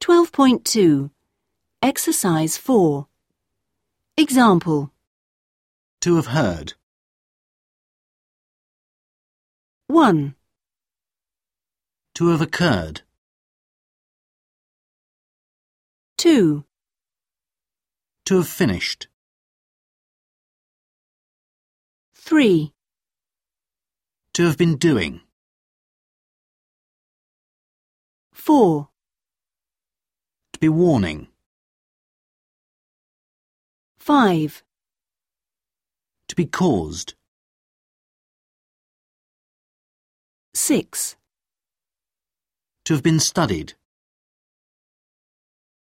12.2. Exercise 4. Example. To have heard. 1, To have occurred. 2, To have finished. 3, To have been doing. 4, To be warning. 5, To be caused. 6, To have been studied.